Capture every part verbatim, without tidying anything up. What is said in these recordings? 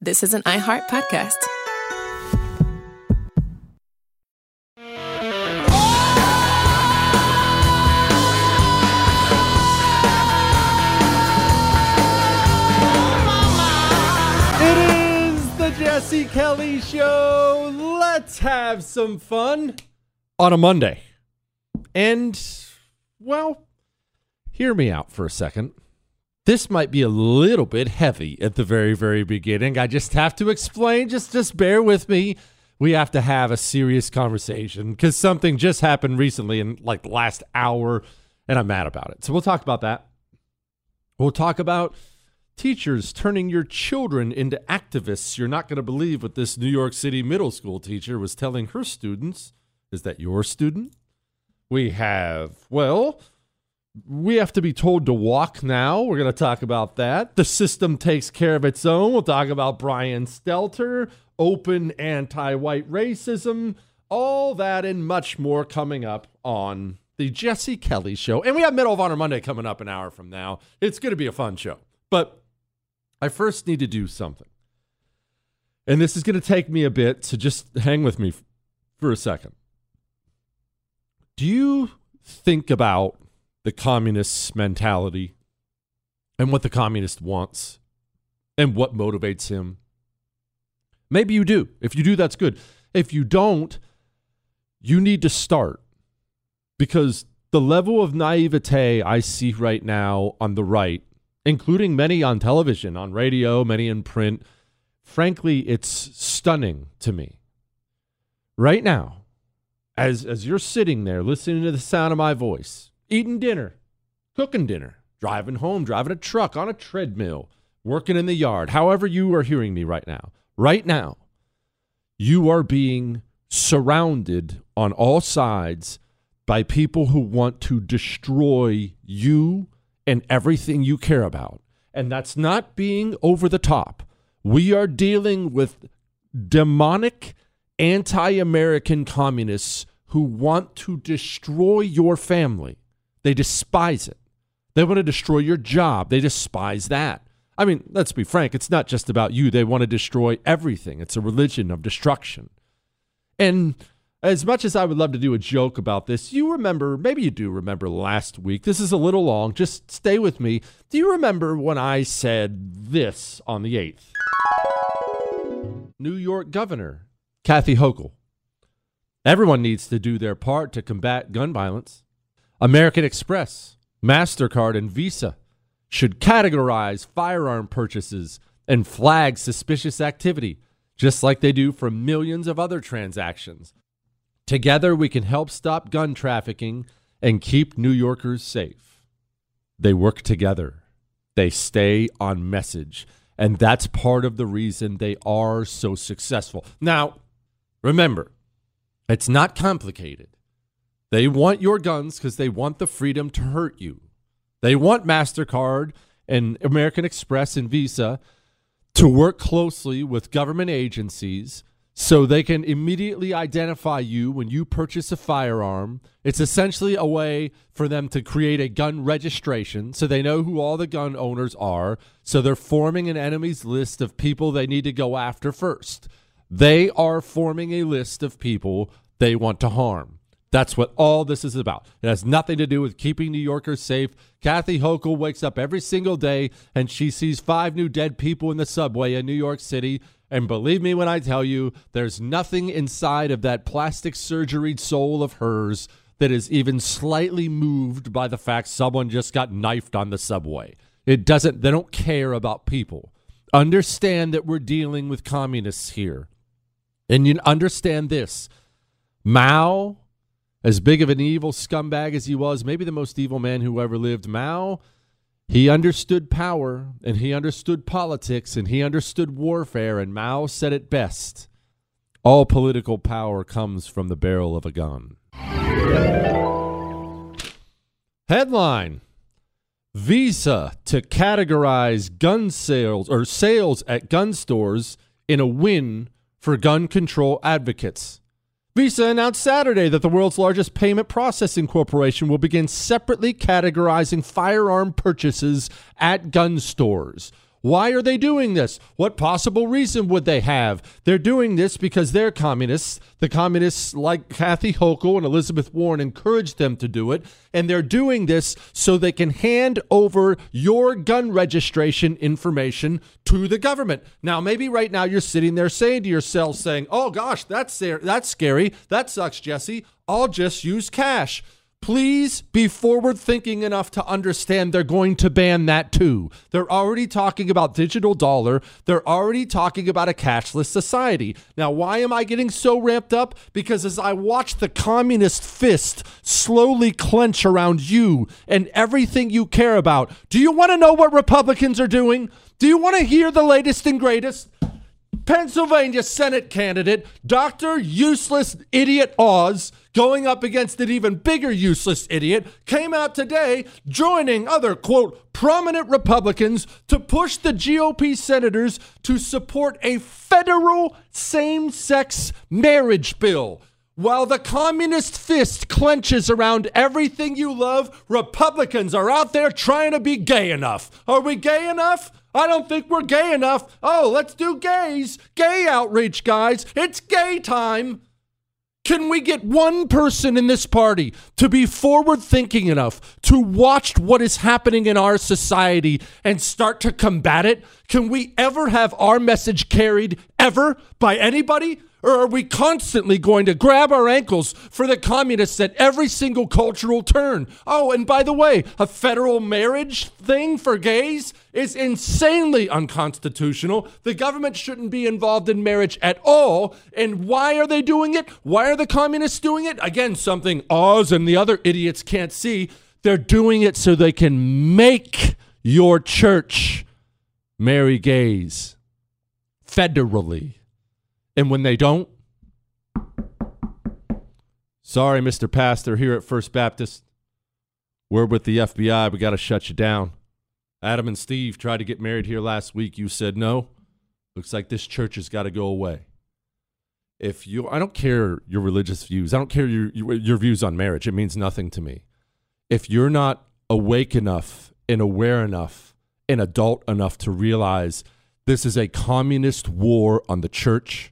This is an iHeart podcast. It is the Jesse Kelly Show. Let's have some fun on a Monday. And, well, hear me out for a second. This might be a little bit heavy at the very, very beginning. I just have to explain. Just, just bear with me. We have to have a serious conversation because something just happened recently in like the last hour, and I'm mad about it. So we'll talk about that. We'll talk about teachers turning your children into activists. You're not going to believe what this New York City middle school teacher was telling her students. Is that your student? We have, well... We have to be told to walk now. We're going to talk about that. The system takes care of its own. We'll talk about Brian Stelter, open anti-white racism, all that and much more coming up on the Jesse Kelly Show. And we have Medal of Honor Monday coming up an hour from now. It's going to be a fun show. But I first need to do something. And this is going to take me a bit, so just hang with me for a second. Do you think about the communist's mentality and what the communist wants and what motivates him? Maybe you do. If you do, that's good. If you don't, you need to start, because the level of naivete I see right now on the right, including many on television, on radio, many in print, frankly, it's stunning to me. Right now, as, as you're sitting there listening to the sound of my voice, eating dinner, cooking dinner, driving home, driving a truck, on a treadmill, working in the yard, however you are hearing me right now. Right now, you are being surrounded on all sides by people who want to destroy you and everything you care about. And that's not being over the top. We are dealing with demonic anti-American communists who want to destroy your family. They despise it. They want to destroy your job. They despise that. I mean, let's be frank. It's not just about you. They want to destroy everything. It's a religion of destruction. And as much as I would love to do a joke about this, you remember, maybe you do remember last week. This is a little long. Just stay with me. Do you remember when I said this on the eighth? New York Governor Kathy Hochul. Everyone needs to do their part to combat gun violence. American Express, MasterCard, and Visa should categorize firearm purchases and flag suspicious activity, just like they do for millions of other transactions. Together, we can help stop gun trafficking and keep New Yorkers safe. They work together. They stay on message. And that's part of the reason they are so successful. Now, remember, it's not complicated. They want your guns because they want the freedom to hurt you. They want MasterCard and American Express and Visa to work closely with government agencies so they can immediately identify you when you purchase a firearm. It's essentially a way for them to create a gun registration so they know who all the gun owners are. So they're forming an enemies list of people they need to go after first. They are forming a list of people they want to harm. That's what all this is about. It has nothing to do with keeping New Yorkers safe. Kathy Hochul wakes up every single day and she sees five new dead people in the subway in New York City. And believe me when I tell you, there's nothing inside of that plastic surgery soul of hers that is even slightly moved by the fact someone just got knifed on the subway. It doesn't, they don't care about people. Understand that we're dealing with communists here. And you understand this. Mao, as big of an evil scumbag as he was, maybe the most evil man who ever lived, Mao, he understood power, and he understood politics, and he understood warfare, and Mao said it best. All political power comes from the barrel of a gun. Headline: Visa to categorize gun sales or sales at gun stores in a win for gun control advocates. Visa announced Saturday that the world's largest payment processing corporation will begin separately categorizing firearm purchases at gun stores. Why are they doing this? What possible reason would they have? They're doing this because they're communists. The communists like Kathy Hochul and Elizabeth Warren encouraged them to do it. And they're doing this so they can hand over your gun registration information to the government. Now, maybe right now you're sitting there saying to yourself, saying, oh gosh, that's, that's scary. That sucks, Jesse. I'll just use cash. Please be forward thinking enough to understand they're going to ban that too. They're already talking about digital dollar. They're already talking about a cashless society. Now, why am I getting so ramped up? Because as I watch the communist fist slowly clench around you and everything you care about, do you want to know what Republicans are doing? Do you want to hear the latest and greatest? Pennsylvania Senate candidate, Doctor Useless Idiot Oz, going up against an even bigger useless idiot, came out today joining other, quote, prominent Republicans to push the G O P senators to support a federal same-sex marriage bill. While the communist fist clenches around everything you love, Republicans are out there trying to be gay enough. Are we gay enough? I don't think we're gay enough. Oh, let's do gays. Gay outreach, guys. It's gay time. Can we get one person in this party to be forward thinking enough to watch what is happening in our society and start to combat it? Can we ever have our message carried ever by anybody? Or are we constantly going to grab our ankles for the communists at every single cultural turn? Oh, and by the way, a federal marriage thing for gays is insanely unconstitutional. The government shouldn't be involved in marriage at all. And why are they doing it? Why are the communists doing it? Again, something Oz and the other idiots can't see. They're doing it so they can make your church marry gays federally. And when they don't, sorry, Mister Pastor, here at First Baptist, we're with the F B I. We got to shut you down. Adam and Steve tried to get married here last week. You said no. Looks like this church has got to go away. If you, I don't care your religious views. I don't care your, your your views on marriage. It means nothing to me. If you're not awake enough and aware enough and adult enough to realize this is a communist war on the church,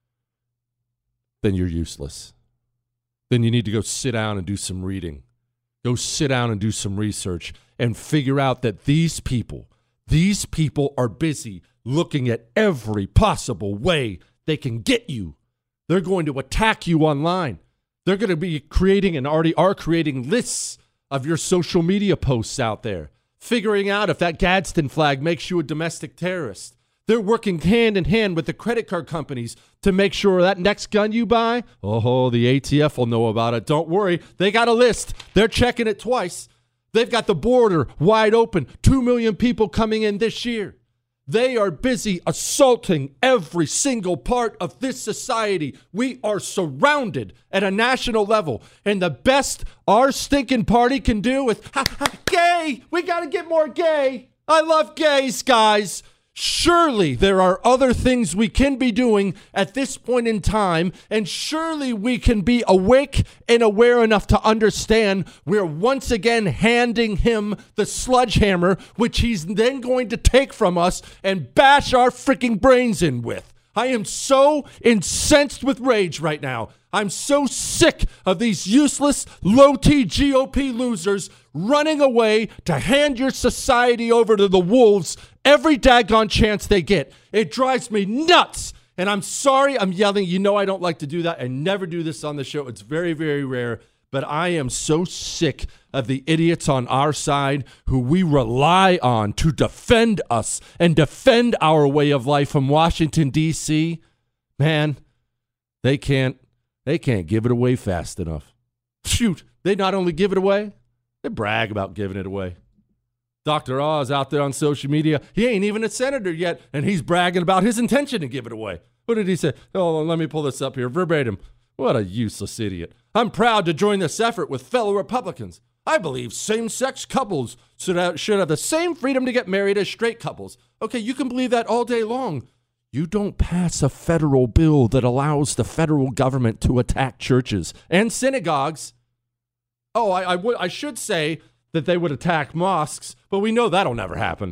then you're useless. Then you need to go sit down and do some reading. Go sit down and do some research and figure out that these people, these people are busy looking at every possible way they can get you. They're going to attack you online. They're going to be creating and already are creating lists of your social media posts out there, figuring out if that Gadsden flag makes you a domestic terrorist. They're working hand in hand with the credit card companies to make sure that next gun you buy, oh, the A T F will know about it. Don't worry. They got a list. They're checking it twice. They've got the border wide open. Two million people coming in this year. They are busy assaulting every single part of this society. We are surrounded at a national level. And the best our stinking party can do is, ha, ha, gay. We got to get more gay. I love gays, guys. Surely there are other things we can be doing at this point in time, and surely we can be awake and aware enough to understand we're once again handing him the sledgehammer, which he's then going to take from us and bash our freaking brains in with. I am so incensed with rage right now. I'm so sick of these useless, low-T G O P losers running away to hand your society over to the wolves every daggone chance they get. It drives me nuts. And I'm sorry I'm yelling. You know I don't like to do that. I never do this on the show. It's very, very rare. But I am so sick of the idiots on our side who we rely on to defend us and defend our way of life from Washington, D C. Man, they can't, they can't give it away fast enough. Shoot, they not only give it away, they brag about giving it away. Doctor Oz out there on social media, he ain't even a senator yet, and he's bragging about his intention to give it away. What did he say? Oh, let me pull this up here verbatim. What a useless idiot. I'm proud to join this effort with fellow Republicans. I believe same-sex couples should have, should have the same freedom to get married as straight couples. Okay, you can believe that all day long. You don't pass a federal bill that allows the federal government to attack churches and synagogues. Oh, I, I, would, I should say that they would attack mosques, but we know that'll never happen.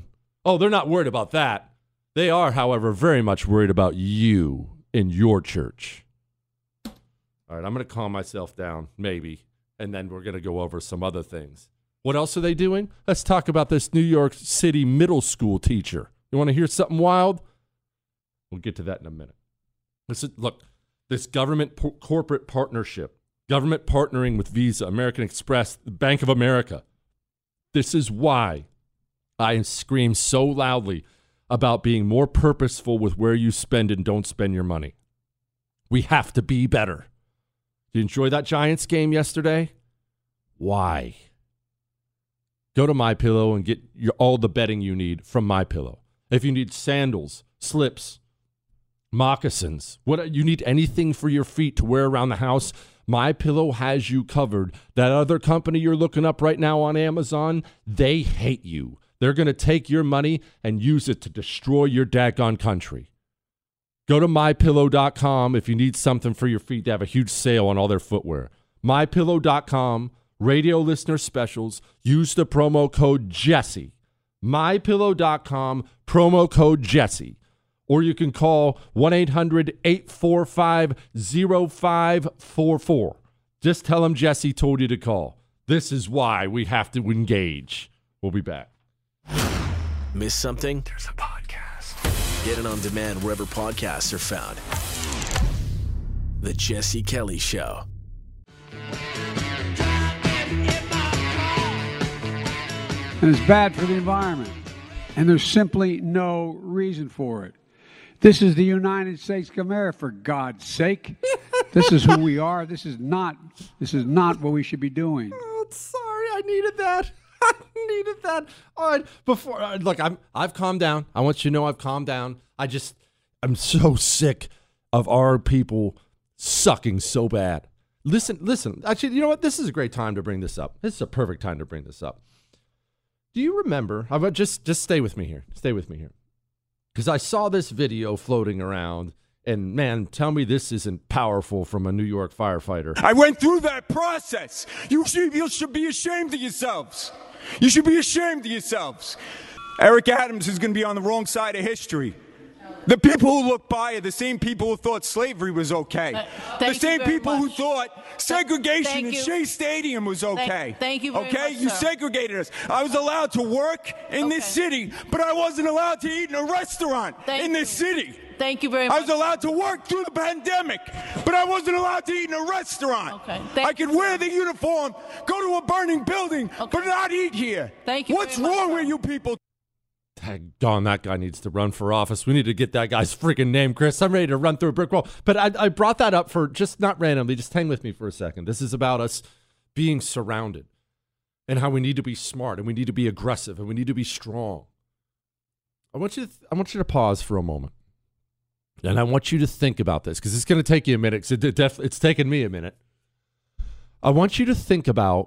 Oh, they're not worried about that. They are, however, very much worried about you in your church. All right, I'm going to calm myself down, maybe, and then we're going to go over some other things. What else are they doing? Let's talk about this New York City middle school teacher. You want to hear something wild? We'll get to that in a minute. Listen, look, this government po- corporate partnership, government partnering with Visa, American Express, Bank of America. This is why I scream so loudly about being more purposeful with where you spend and don't spend your money. We have to be better. Did you enjoy that Giants game yesterday? Why? Go to MyPillow and get your, all the bedding you need from MyPillow. If you need sandals, slips, moccasins, what you need anything for your feet to wear around the house, MyPillow has you covered. That other company you're looking up right now on Amazon, they hate you. They're going to take your money and use it to destroy your daggone country. Go to my pillow dot com if you need something for your feet. They have a huge sale on all their footwear. my pillow dot com, radio listener specials. Use the promo code Jesse. my pillow dot com, promo code Jesse. Or you can call one eight hundred eight four five zero five four four. Just tell them Jesse told you to call. This is why we have to engage. We'll be back. Miss something? There's a podcast. Get it on demand wherever podcasts are found. The Jesse Kelly Show. And it's bad for the environment. And there's simply no reason for it. This is the United States of America, for God's sake. This is who we are. This is not this is not what we should be doing. Oh, sorry, I needed that. I needed that. All right, before uh, look, I'm I've calmed down. I want you to know I've calmed down. I just I'm so sick of our people sucking so bad. Listen, listen. Actually, you know what? This is a great time to bring this up. This is a perfect time to bring this up. Do you remember? How about just just stay with me here. Stay with me here. Because I saw this video floating around, and man, tell me this isn't powerful from a New York firefighter. I went through that process. You should, you should be ashamed of yourselves. You should be ashamed of yourselves. Eric Adams is going to be on the wrong side of history. The people who look by are the same people who thought slavery was okay. Uh, the same people much. who thought segregation in Shea Stadium was okay. Thank, thank you very okay? much, You sir. segregated us. I was allowed to work in Okay. this city, but I wasn't allowed to eat in a restaurant Thank in this you. city. Thank you very I much. was allowed to work through the pandemic, but I wasn't allowed to eat in a restaurant. Okay. Thank I could you, wear sir. the uniform, go to a burning building, Okay. but not eat here. Thank you What's very much, wrong sir. with you people? Daggone, that guy needs to run for office. We need to get that guy's freaking name, Chris. I'm ready to run through a brick wall. But I, I brought that up for just not randomly. Just hang with me for a second. This is about us being surrounded and how we need to be smart and we need to be aggressive and we need to be strong. I want you to, th- I want you to pause for a moment. And I want you to think about this because it's going to take you a minute. Because it def- it's taken me a minute. I want you to think about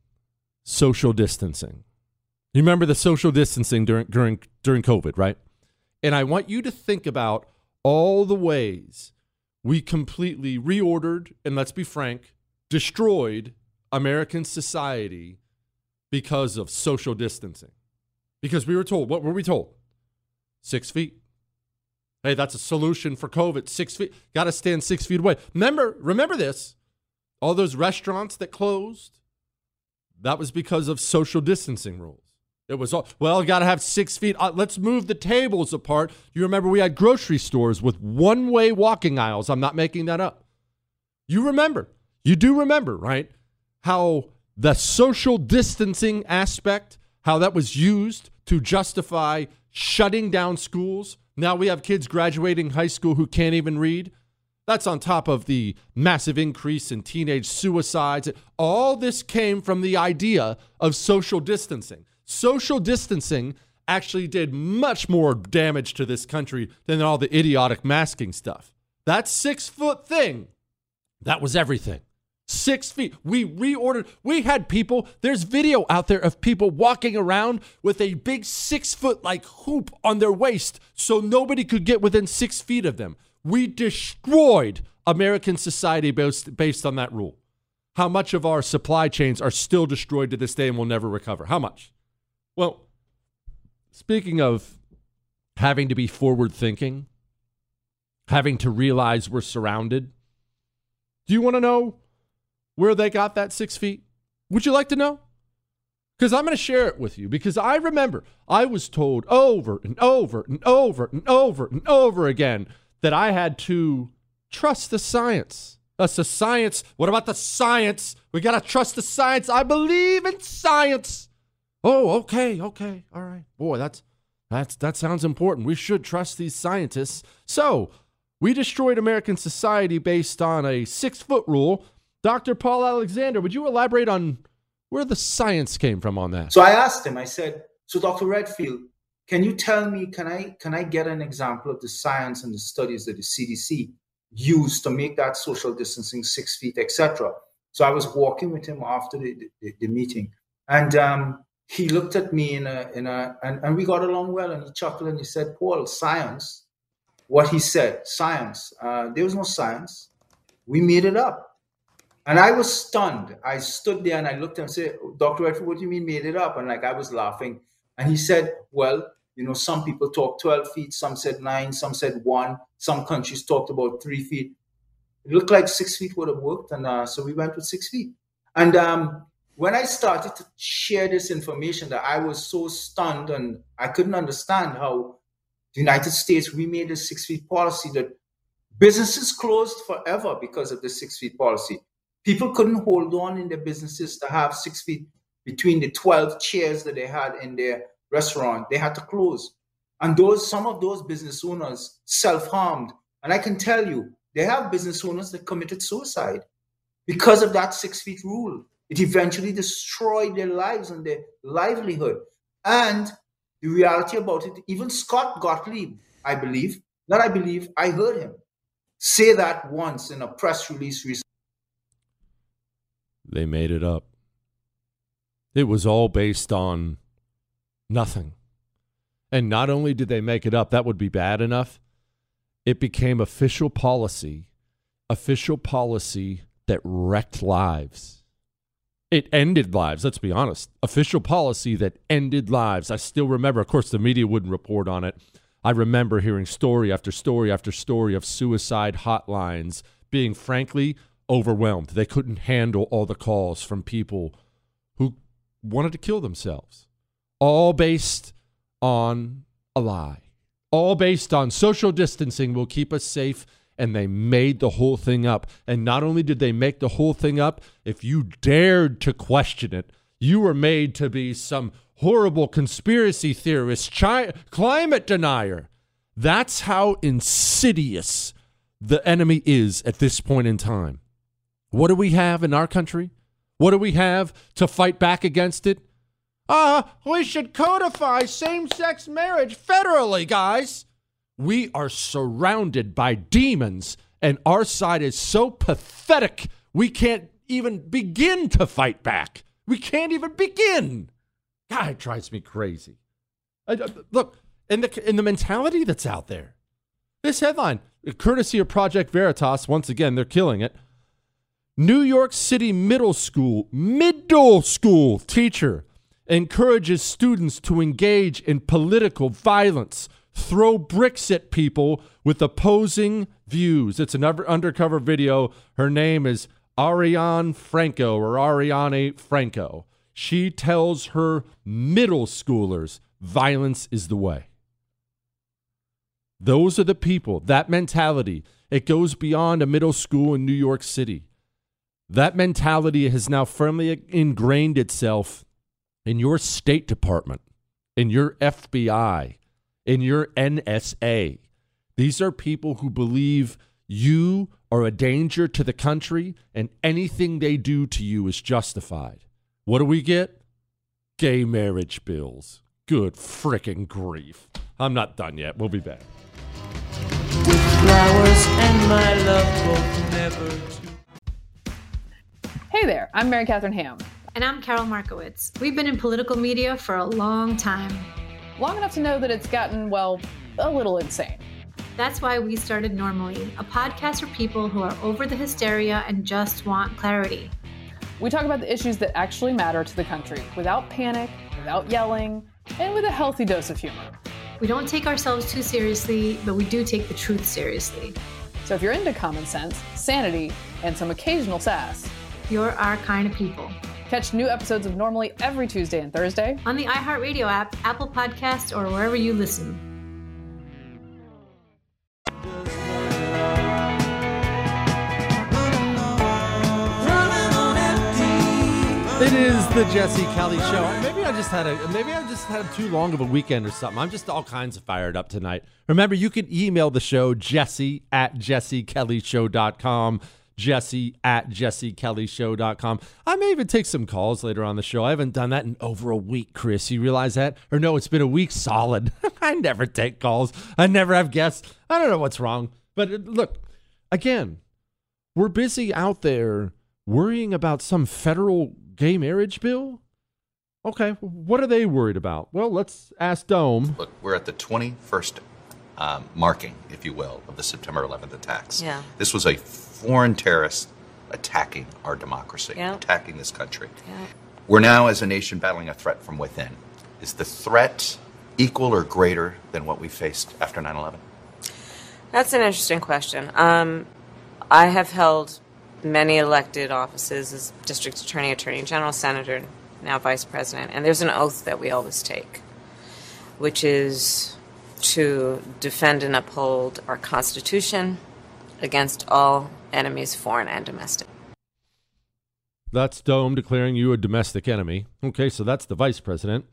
social distancing. You remember the social distancing during during during COVID, right? And I want you to think about all the ways we completely reordered and, let's be frank, destroyed American society because of social distancing. Because we were told, what were we told? Six feet. Hey, that's a solution for COVID. Six feet. Got to stand six feet away. Remember, remember this. All those restaurants that closed, that was because of social distancing rules. It was all, well, got to have six feet. Uh, let's move the tables apart. You remember we had grocery stores with one-way walking aisles. I'm not making that up. You remember. You do remember, right? How the social distancing aspect, how that was used to justify shutting down schools. Now we have kids graduating high school who can't even read. That's on top of the massive increase in teenage suicides. All this came from the idea of social distancing. Social distancing actually did much more damage to this country than all the idiotic masking stuff. That six-foot thing, that was everything. Six feet. We reordered. We had people, there's video out there of people walking around with a big six-foot like hoop on their waist so nobody could get within six feet of them. We destroyed American society based, based on that rule. How much of our supply chains are still destroyed to this day and will never recover? How much? Well, speaking of having to be forward thinking, having to realize we're surrounded, do you want to know where they got that six feet? Would you like to know? Because I'm going to share it with you, because I remember I was told over and over and over and over and over again that I had to trust the science. That's the science. What about the science? We got to trust the science. I believe in science. Oh, okay, okay, all right. Boy, that's that's that sounds important. We should trust these scientists. So, we destroyed American society based on a six-foot rule. Doctor Paul Alexander, would you elaborate on where the science came from on that? So I asked him, I said, so Doctor Redfield, can you tell me, can I can I get an example of the science and the studies that the C D C used to make that social distancing six feet, et cetera? So I was walking with him after the, the, the meeting, and um, he looked at me in a, in a and, and we got along well, and he chuckled and he said, Paul, science, what he said, science, uh, there was no science. We made it up. And I was stunned. I stood there and I looked at him and said, Doctor Redfield, what do you mean made it up? And like I was laughing. And he said, well, you know, some people talk twelve feet, some said nine, some said one, some countries talked about three feet. It looked like six feet would have worked. And uh, so we went with six feet. And um, when I started to share this information, that I was so stunned and I couldn't understand how the United States, we made a six feet policy that businesses closed forever because of the six feet policy. People couldn't hold on in their businesses to have six feet between the twelve chairs that they had in their restaurant. They had to close. And those, some of those business owners self-harmed. And I can tell you, they have business owners that committed suicide because of that six feet rule. It eventually destroyed their lives and their livelihood. And the reality about it, even Scott Gottlieb, I believe, not I believe, I heard him say that once in a press release recently. They made it up. It was all based on nothing. And not only did they make it up, that would be bad enough. It became official policy, official policy that wrecked lives. It ended lives, let's be honest. Official policy that ended lives. I still remember, of course, the media wouldn't report on it. I remember hearing story after story after story of suicide hotlines being, frankly, overwhelmed. They couldn't handle all the calls from people who wanted to kill themselves. All based on a lie. All based on social distancing will keep us safe, and they made the whole thing up. And not only did they make the whole thing up, if you dared to question it, you were made to be some horrible conspiracy theorist, chi- climate denier. That's how insidious the enemy is at this point in time. What do we have in our country? What do we have to fight back against it? Ah, uh, we should codify same-sex marriage federally, guys. We are surrounded by demons, and our side is so pathetic, we can't even begin to fight back. We can't even begin. God, it drives me crazy. I, I, look, in the, in the mentality that's out there. This headline, courtesy of Project Veritas, once again, they're killing it. New York City middle school, middle school teacher encourages students to engage in political violence, throw bricks at people with opposing views. It's an undercover video. Her name is Ariane Franco or Ariane Franco. She tells her middle schoolers violence is the way. Those are the people, that mentality. It goes beyond a middle school in New York City. That mentality has now firmly ingrained itself in your State Department, in your F B I, in your N S A. These are people who believe you are a danger to the country and anything they do to you is justified. What do we get? Gay marriage bills. Good frickin' grief. I'm not done yet. We'll be back. With flowers and my love both never to. Hey there, I'm Mary Catherine Ham. And I'm Carol Markowitz. We've been in political media for a long time. Long enough to know that it's gotten, well, a little insane. That's why we started Normally, a podcast for people who are over the hysteria and just want clarity. We talk about the issues that actually matter to the country without panic, without yelling, and with a healthy dose of humor. We don't take ourselves too seriously, but we do take the truth seriously. So if you're into common sense, sanity, and some occasional sass, you're our kind of people. Catch new episodes of Normally every Tuesday and Thursday on the iHeartRadio app, Apple Podcasts, or wherever you listen. It is the Jesse Kelly Show. Maybe I just had a maybe I just had too long of a weekend or something. I'm just all kinds of fired up tonight. Remember, you can email the show, Jesse at jesse kelly show dot com. Jesse at jesse kelly show dot com. I may even take some calls later on the show. I haven't done that in over a week, Chris. You realize that? Or no, it's been a week solid. I never take calls. I never have guests. I don't know what's wrong. But look, again, we're busy out there worrying about some federal gay marriage bill? Okay, what are they worried about? Well, let's ask Dome. Look, we're at the twenty-first um, marking, if you will, of the September eleventh attacks. Yeah. This was a foreign terrorist attacking our democracy, yeah. attacking this country. Yeah. We're now, as a nation, battling a threat from within. Is the threat equal or greater than what we faced after nine eleven? That's an interesting question. Um, I have held many elected offices as district attorney, attorney general, senator, now vice president. And there's an oath that we always take, which is to defend and uphold our Constitution against all enemies, foreign and domestic. That's Dome declaring you a domestic enemy. Okay, so that's the vice president.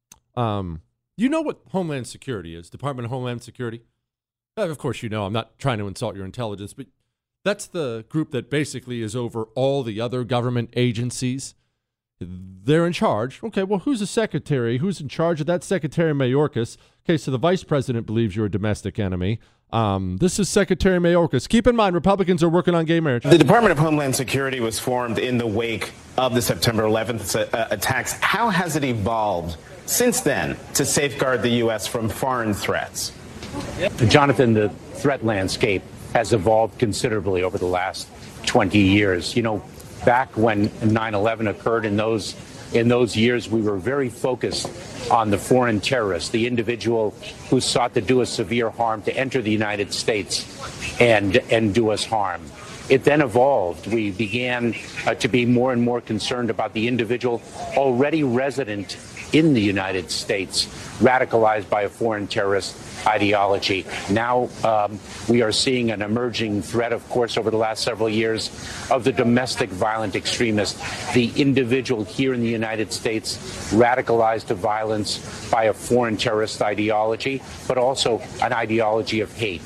Um, you know what Homeland Security is, Department of Homeland Security? Uh, of course you know. I'm not trying to insult your intelligence, but that's the group that basically is over all the other government agencies. They're in charge. Okay, well, who's the secretary? Who's in charge of that? Secretary Mayorkas. Okay, so the vice president believes you're a domestic enemy. Um, this is Secretary Mayorkas. Keep in mind, Republicans are working on gay marriage. The Department of Homeland Security was formed in the wake of the September eleventh attacks. How has it evolved since then to safeguard the U S from foreign threats? Jonathan, the threat landscape has evolved considerably over the last twenty years. You know, back when nine eleven occurred, in those in those years, we were very focused on the foreign terrorist, the individual who sought to do us severe harm, to enter the United States and and do us harm. It then evolved. We began uh, to be more and more concerned about the individual already resident in the United States, radicalized by a foreign terrorist ideology. Now um, we are seeing an emerging threat, of course, over the last several years, of the domestic violent extremist, the individual here in the United States radicalized to violence by a foreign terrorist ideology, but also an ideology of hate.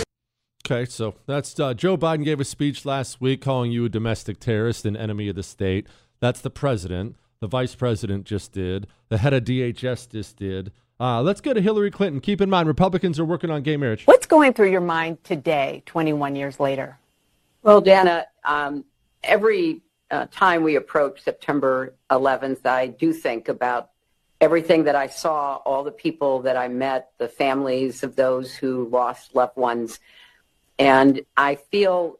Okay, so that's uh, Joe Biden gave a speech last week calling you a domestic terrorist and enemy of the state. That's the president. The vice president just did. The head of D H S just did. Uh, let's go to Hillary Clinton. Keep in mind, Republicans are working on gay marriage. What's going through your mind today, twenty-one years later? Well, Dana, um, every uh, time we approach September eleventh, I do think about everything that I saw, all the people that I met, the families of those who lost loved ones. And I feel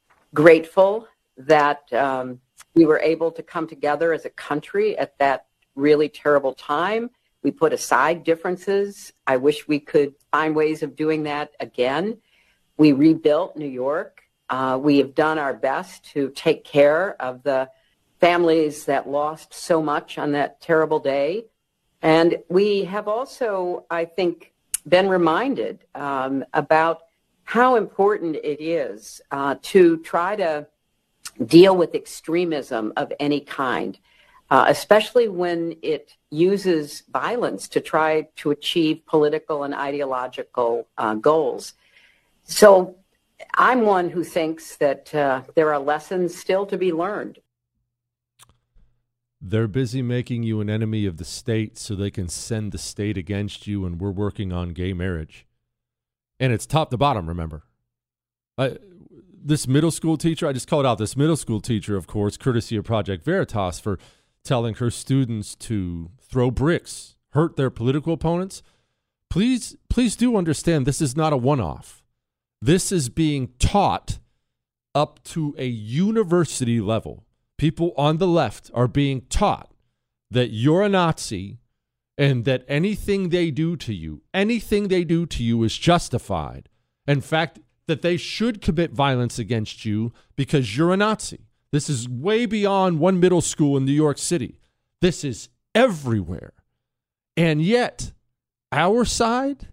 grateful that um, we were able to come together as a country at that really terrible time. We put aside differences. I wish we could find ways of doing that again. We rebuilt New York. Uh, we have done our best to take care of the families that lost so much on that terrible day. And we have also, I think, been reminded um, about how important it is uh, to try to deal with extremism of any kind, uh, especially when it uses violence to try to achieve political and ideological uh, goals. So I'm one who thinks that uh, there are lessons still to be learned. They're busy making you an enemy of the state so they can send the state against you, and we're working on gay marriage. And it's top to bottom, remember. I, this middle school teacher, I just called out this middle school teacher, of course, courtesy of Project Veritas, for telling her students to throw bricks, hurt their political opponents. Please, please do understand this is not a one-off. This is being taught up to a university level. People on the left are being taught that you're a Nazi, and that anything they do to you, anything they do to you is justified. In fact, that they should commit violence against you because you're a Nazi. This is way beyond one middle school in New York City. This is everywhere. And yet, our side,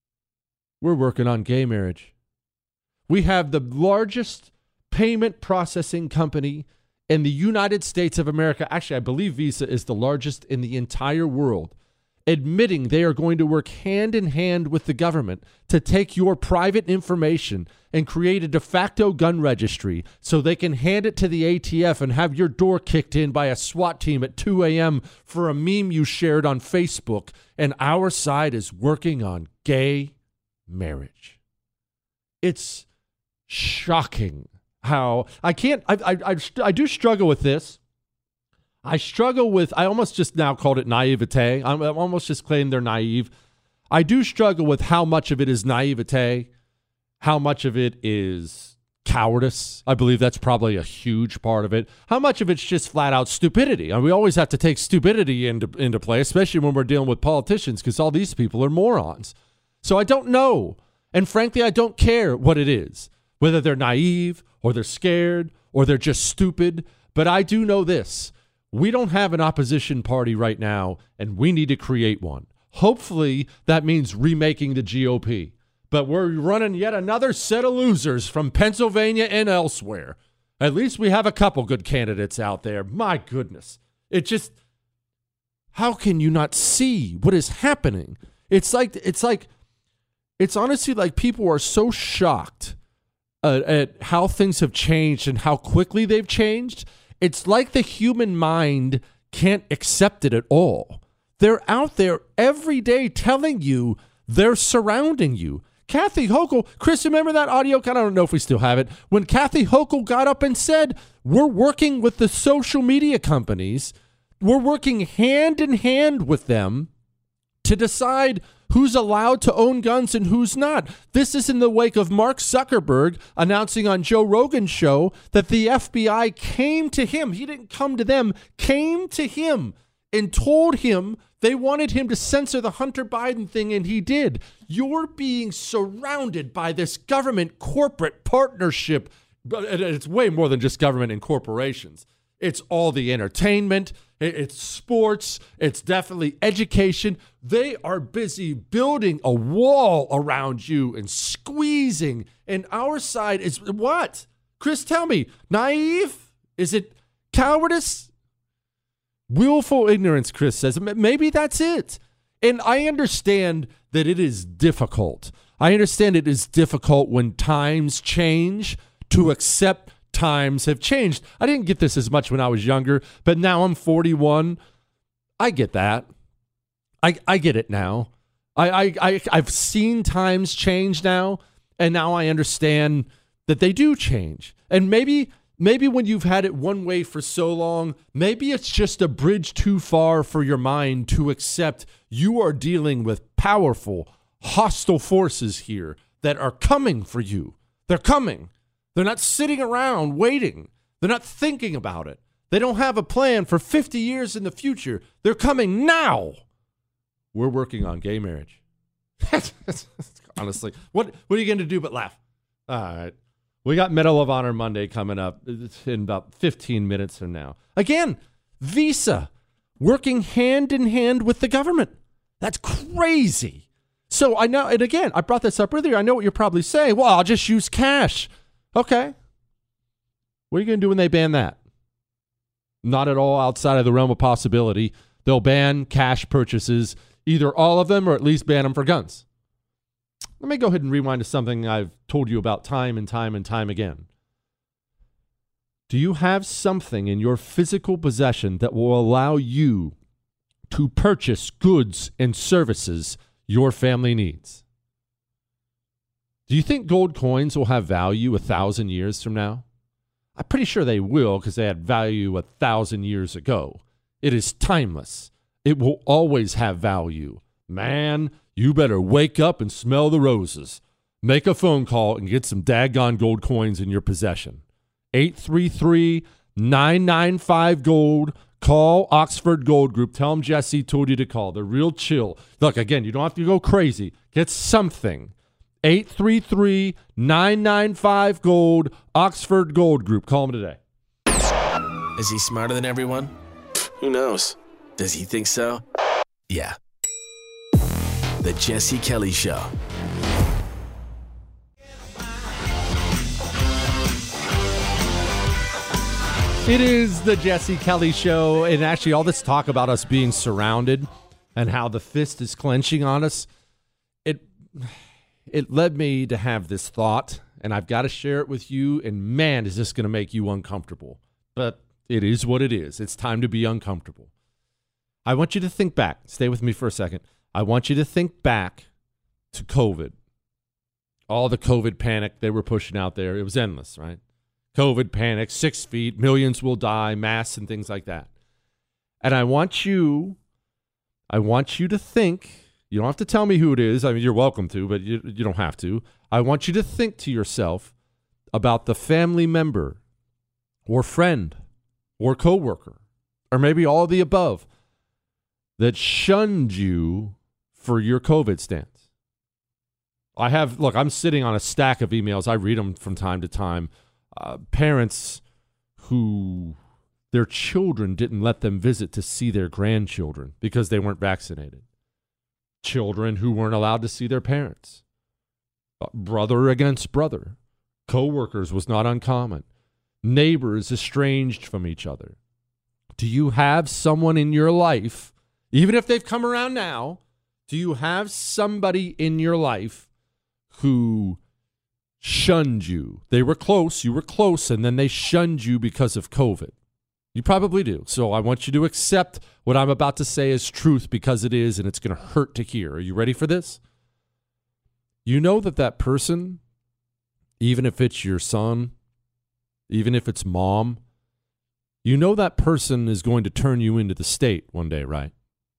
we're working on gay marriage. We have the largest payment processing company in the United States of America. Actually, I believe Visa is the largest in the entire world, admitting they are going to work hand in hand with the government to take your private information and create a de facto gun registry so they can hand it to the A T F and have your door kicked in by a SWAT team at two a.m. for a meme you shared on Facebook. And our side is working on gay marriage. It's shocking how I can't, I, I, I, I do struggle with this. I struggle with, I almost just now called it naivete. I'm, I'm almost just claiming they're naive. I do struggle with how much of it is naivete, how much of it is cowardice. I believe that's probably a huge part of it. How much of it's just flat out stupidity. I mean, we always have to take stupidity into, into play, especially when we're dealing with politicians, because all these people are morons. So I don't know. And frankly, I don't care what it is, whether they're naive or they're scared or they're just stupid. But I do know this. We don't have an opposition party right now, and we need to create one. Hopefully, that means remaking the G O P. But we're running yet another set of losers from Pennsylvania and elsewhere. At least we have a couple good candidates out there. My goodness. It just, how can you not see what is happening? It's like, it's like, it's honestly like people are so shocked uh, at how things have changed and how quickly they've changed. It's like the human mind can't accept it at all. They're out there every day telling you they're surrounding you. Kathy Hochul, Chris, remember that audio? I don't know if we still have it. When Kathy Hochul got up and said, we're working with the social media companies, we're working hand in hand with them to decide who's allowed to own guns and who's not. This is in the wake of Mark Zuckerberg announcing on Joe Rogan's show that the F B I came to him. He didn't come to them, came to him and told him they wanted him to censor the Hunter Biden thing, and he did. You're being surrounded by this government corporate partnership. It's way more than just government and corporations. It's all the entertainment. It's sports. It's definitely education. They are busy building a wall around you and squeezing. And our side is what? Chris, tell me, naive? Is it cowardice? Willful ignorance, Chris says. Maybe that's it. And I understand that it is difficult. I understand it is difficult when times change to accept times have changed. I didn't get this as much when I was younger, but now I'm forty-one. I get that. I I get it now. I, I, I I've seen times change now, and now I understand that they do change. And maybe maybe when you've had it one way for so long, maybe it's just a bridge too far for your mind to accept you are dealing with powerful, hostile forces here that are coming for you. They're coming. They're not sitting around waiting. They're not thinking about it. They don't have a plan for fifty years in the future. They're coming now. We're working on gay marriage. Honestly, what, what are you going to do but laugh? All right. We got Medal of Honor Monday coming up in about fifteen minutes from now. Again, Visa working hand in hand with the government. That's crazy. So I know, and again, I brought this up earlier. I know what you're probably saying. Well, I'll just use cash. Okay. What are you going to do when they ban that? Not at all outside of the realm of possibility. They'll ban cash purchases, either all of them or at least ban them for guns. Let me go ahead and rewind to something I've told you about time and time and time again. Do you have something in your physical possession that will allow you to purchase goods and services your family needs? Do you think gold coins will have value a thousand years from now? I'm pretty sure they will because they had value a thousand years ago. It is timeless. It will always have value. Man, you better wake up and smell the roses. Make a phone call and get some daggone gold coins in your possession. eight three three, nine nine five, GOLD. Call Oxford Gold Group. Tell them Jesse told you to call. They're real chill. Look, again, you don't have to go crazy. Get something. eight three three, nine nine five, GOLD. Oxford Gold Group. Call them today. Is he smarter than everyone? Who knows? Does he think so? Yeah. The Jesse Kelly Show. It is the Jesse Kelly Show, and actually all this talk about us being surrounded and how the fist is clenching on us, it it led me to have this thought, and I've got to share it with you, and man, is this going to make you uncomfortable. But it is what it is. It's time to be uncomfortable. I want you to think back. Stay with me for a second. I want you to think back to COVID. All the COVID panic they were pushing out there. It was endless, right? COVID panic, six feet, millions will die, masks and things like that. And I want you, I want you to think, you don't have to tell me who it is. I mean, you're welcome to, but you, you don't have to. I want you to think to yourself about the family member or friend or coworker, or maybe all of the above, that shunned you for your COVID stance. I have, look, I'm sitting on a stack of emails. I read them from time to time. Uh, parents who their children didn't let them visit to see their grandchildren because they weren't vaccinated. Children who weren't allowed to see their parents. Uh, brother against brother. Co-workers was not uncommon. Neighbors estranged from each other. Do you have someone in your life, even if they've come around now, do you have somebody in your life who shunned you? They were close, you were close, and then they shunned you because of COVID. You probably do. So I want you to accept what I'm about to say as truth because it is, and it's going to hurt to hear. Are you ready for this? You know that that person, even if it's your son, even if it's mom, you know that person is going to turn you into the state one day, right?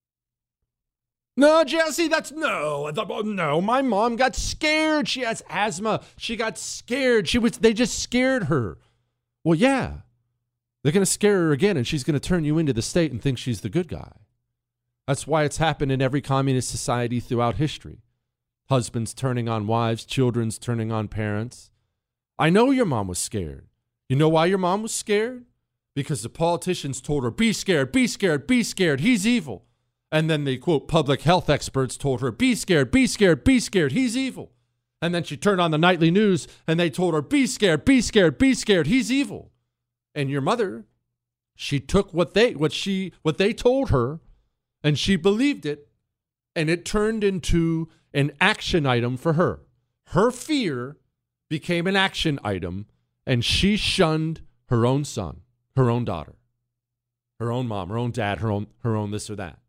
No, Jesse, that's no, no. My mom got scared. She has asthma. She got scared. She was. They just scared her. Well, yeah, they're going to scare her again, and she's going to turn you into the state and think she's the good guy. That's why it's happened in every communist society throughout history. Husbands turning on wives, children's turning on parents. I know your mom was scared. You know why your mom was scared? Because the politicians told her, be scared, be scared, be scared. He's evil. And then the, quote, public health experts told her, be scared, be scared, be scared. He's evil. And then she turned on the nightly news and they told her, be scared, be scared, be scared. He's evil. And your mother, she took what they, what she, what they told her and she believed it. And it turned into an action item for her. Her fear became an action item and she shunned her own son, her own daughter, her own mom, her own dad, her own, her own this or that.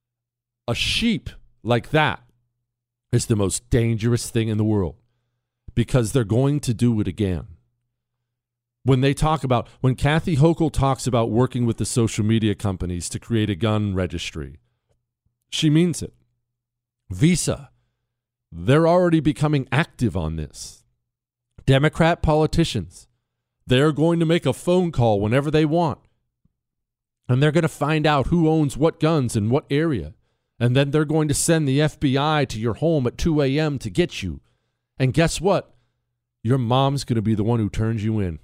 A sheep like that is the most dangerous thing in the world because they're going to do it again. When they talk about, when Kathy Hochul talks about working with the social media companies to create a gun registry, she means it. Visa, they're already becoming active on this. Democrat politicians, they're going to make a phone call whenever they want. And they're going to find out who owns what guns in what area. And then they're going to send the F B I to your home at two a.m. to get you. And guess what? Your mom's going to be the one who turns you in.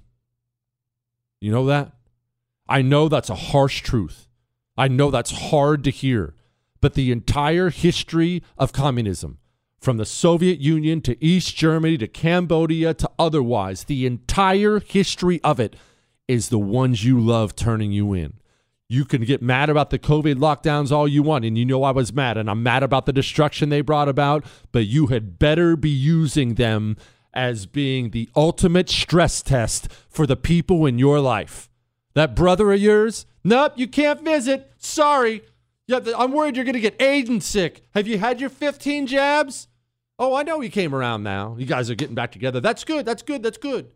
You know that? I know that's a harsh truth. I know that's hard to hear. But the entire history of communism, from the Soviet Union to East Germany to Cambodia to otherwise, the entire history of it is the ones you love turning you in. You can get mad about the COVID lockdowns all you want, and you know I was mad, and I'm mad about the destruction they brought about, but you had better be using them as being the ultimate stress test for the people in your life. That brother of yours, nope, you can't visit. Sorry. Yeah, I'm worried you're going to get AIDS and sick. Have you had your fifteen jabs? Oh, I know he came around now. You guys are getting back together. That's good, that's good, that's good.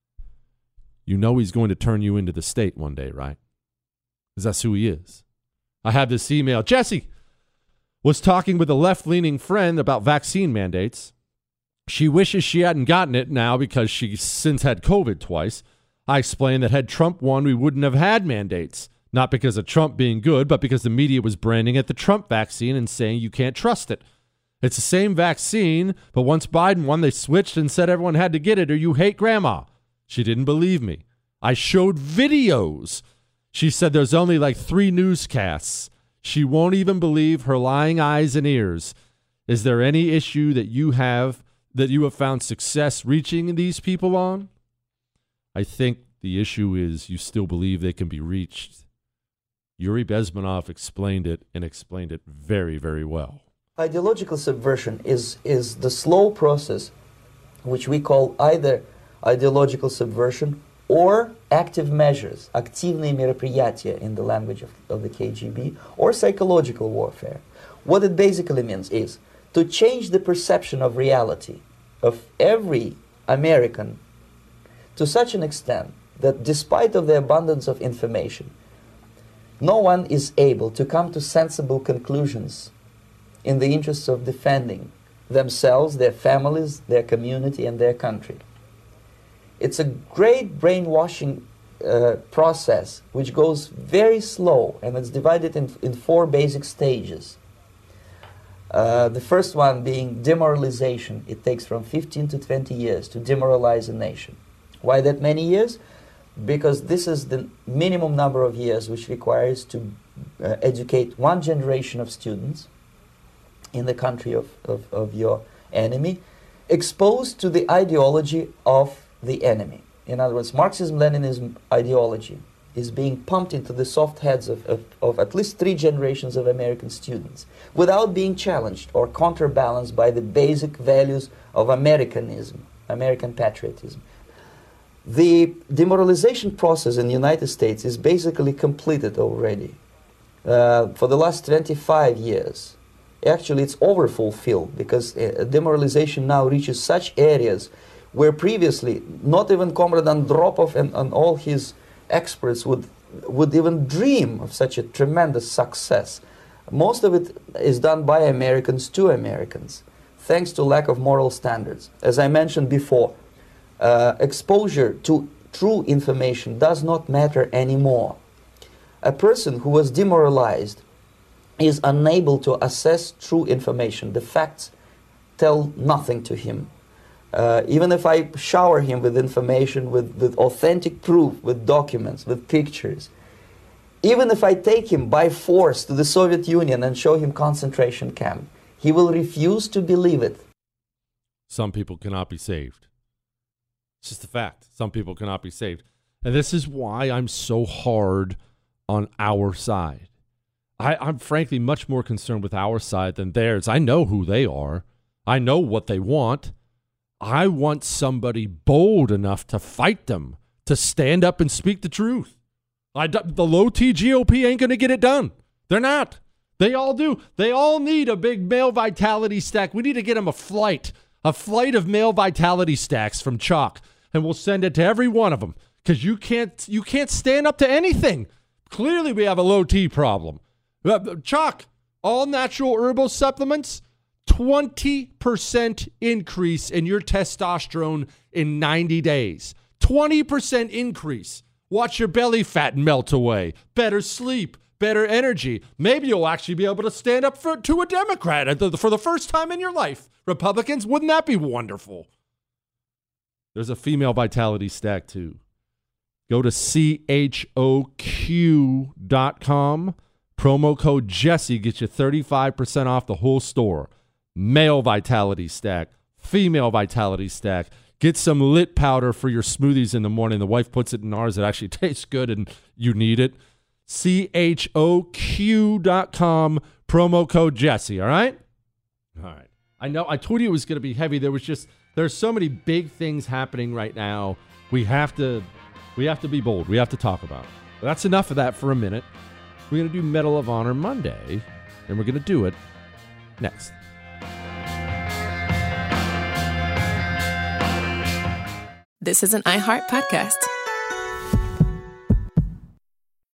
You know he's going to turn you into the state one day, right? Because that's who he is. I have this email. Jesse was talking with a left-leaning friend about vaccine mandates. She wishes she hadn't gotten it now because she's since had COVID twice. I explained that had Trump won, we wouldn't have had mandates. Not because of Trump being good, but because the media was branding it the Trump vaccine and saying you can't trust it. It's the same vaccine, but once Biden won, they switched and said everyone had to get it or you hate grandma. She didn't believe me. I showed videos. She said there's only like three newscasts. She won't even believe her lying eyes and ears. Is there any issue that you have that you have found success reaching these people on? I think the issue is you still believe they can be reached. Yuri Bezmenov explained it and explained it very, very well. Ideological subversion is, is the slow process which we call either ideological subversion or active measures, активные мероприятия in the language of, of the K G B, or psychological warfare. What it basically means is to change the perception of reality of every American to such an extent that despite of the abundance of information, no one is able to come to sensible conclusions in the interests of defending themselves, their families, their community, and their country. It's a great brainwashing uh, process which goes very slow, and it's divided in, in four basic stages. Uh, the first one being demoralization. It takes from fifteen to twenty years to demoralize a nation. Why that many years? Because this is the minimum number of years which requires to uh, educate one generation of students in the country of, of, of your enemy, exposed to the ideology of the enemy. In other words, Marxism-Leninism ideology is being pumped into the soft heads of, of, of at least three generations of American students without being challenged or counterbalanced by the basic values of Americanism, American patriotism. The demoralization process in the United States is basically completed already. Uh, for the last twenty-five years, actually it's overfulfilled because uh, demoralization now reaches such areas where previously not even Comrade Andropov and, and all his experts would, would even dream of such a tremendous success. Most of it is done by Americans to Americans, thanks to lack of moral standards. As I mentioned before, uh, exposure to true information does not matter anymore. A person who was demoralized is unable to assess true information. The facts tell nothing to him. Uh, even if I shower him with information, with, with authentic proof, with documents, with pictures, even if I take him by force to the Soviet Union and show him concentration camp, he will refuse to believe it. Some people cannot be saved. It's just a fact. Some people cannot be saved. And this is why I'm so hard on our side. I, I'm frankly much more concerned with our side than theirs. I know who they are. I know what they want. I want somebody bold enough to fight them, to stand up and speak the truth. I, the low-T G O P ain't going to get it done. They're not. They all do. They all need a big male vitality stack. We need to get them a flight, a flight of male vitality stacks from Chalk, and we'll send it to every one of them because you can't, you can't stand up to anything. Clearly, we have a low-T problem. Chalk, all natural herbal supplements, twenty percent increase in your testosterone in ninety days. twenty percent increase. Watch your belly fat melt away. Better sleep, better energy. Maybe you'll actually be able to stand up for, to a Democrat for the first time in your life. Republicans, wouldn't that be wonderful? There's a female vitality stack too. Go to C H O Q dot com. Promo code Jesse gets you thirty-five percent off the whole store. Male vitality stack, female vitality stack. Get some lit powder for your smoothies in the morning. The wife puts it in ours. It actually tastes good and you need it. C H O Q dot com, promo code Jesse, all right? All right. I know, I told you it was going to be heavy. There was just, there's so many big things happening right now. We have to, we have to be bold. We have to talk about it. But that's enough of that for a minute. We're going to do Medal of Honor Monday, and we're going to do it next. This is an iHeart podcast.